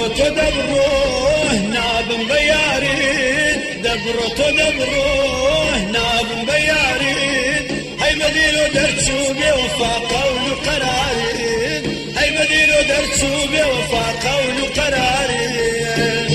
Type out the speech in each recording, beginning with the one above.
دبرتو دبروه نابن بيارين دبرتو دبروه نابن بيارين هاي مدينو درتو بوفا قول قرارين هاي مدينو درتو بوفا قول قرارين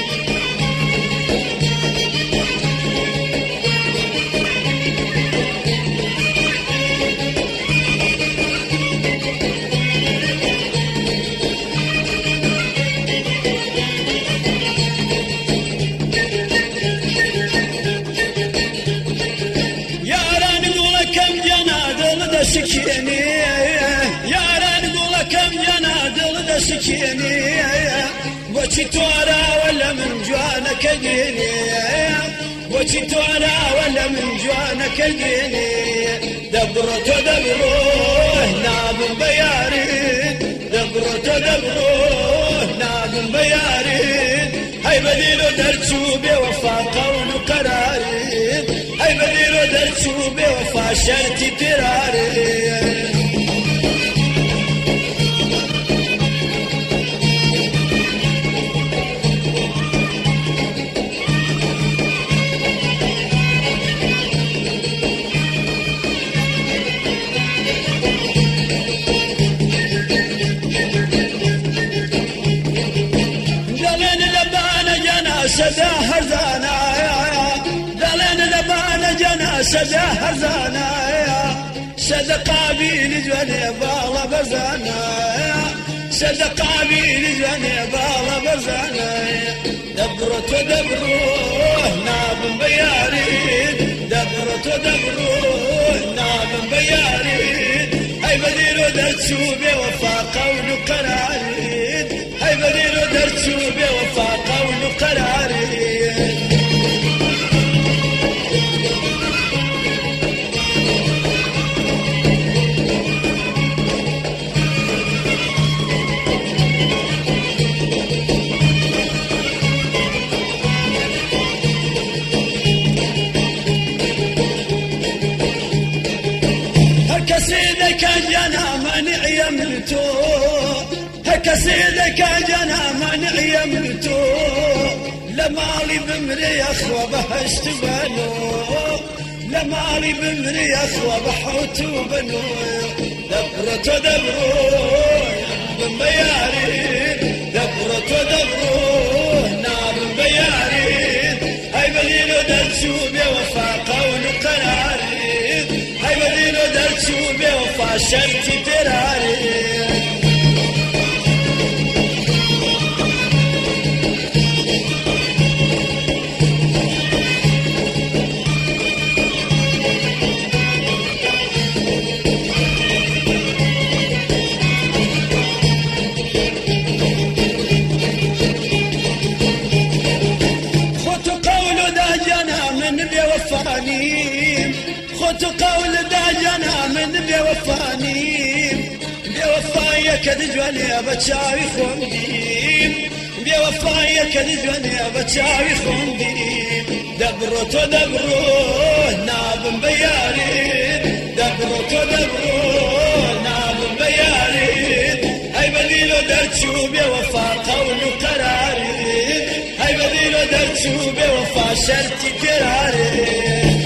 سكيني يا نقول كم جنادل ده سكيني وشي تورا ولا من جوانك الديني وشي تورا ولا من جوانك الديني دبرته دبروه ناب بيارين دبرته دبروه ناب بيارين هاي بديلو درتو بوفا قول قرارين هاي بديلو درتو بوفا شرطي ترارين سدا هرزانا دلن لبان جنا سدا هرزانا سدا قابيل جوني بالا برزانا سدا قابيل جوني بالا برزانا دبرتو دبروه ناب بيارين دبرتو دبروه ناب بيارين هاي بديرو درتو بوفا قول قرارين هاي بديرو درتو بوفا قول قرارين هكسيدك جنا منع يملتو هكسيدك جنا منع يملتو لمالي بمري اخوة بهشت بنو لمالي بمري اخوة بحوت بنو دبرتو دبروه ناب بيارين دبرتو دبروه ناب بيارين هاي بديلو درتو بوفا قول قرارين هاي بديلو درتو بوفا شرطي ترارين خذ قول داجنا من بوفاني بوفايا كدجوني بتشاوي خوندي بوفايا كدجوني بتشاوي خوندي دبرتو دبروه ناب بيارين دبرتو دبروه ناب بيارين هاي بديلو درتو بوفا قول قرارين هاي بديلو درتو بوفا شرطي قرارين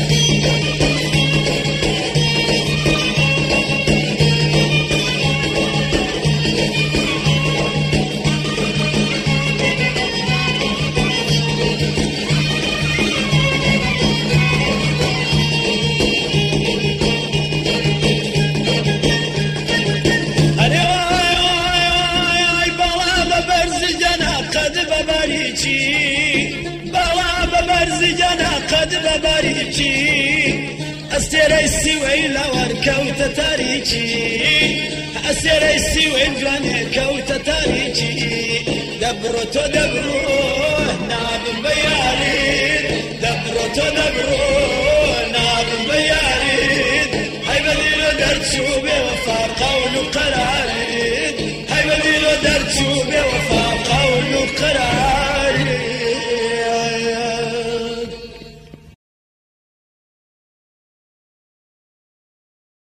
بلا ببرز جنا قد بباريكي أستري السوي لور كوت تاريكي أستري السوي جواني كوت تاريكي دبرتو دبروه ناب بيارين دبرتو دبروه ناب بيارين هاي بديلو درتو بوفا قول قرارين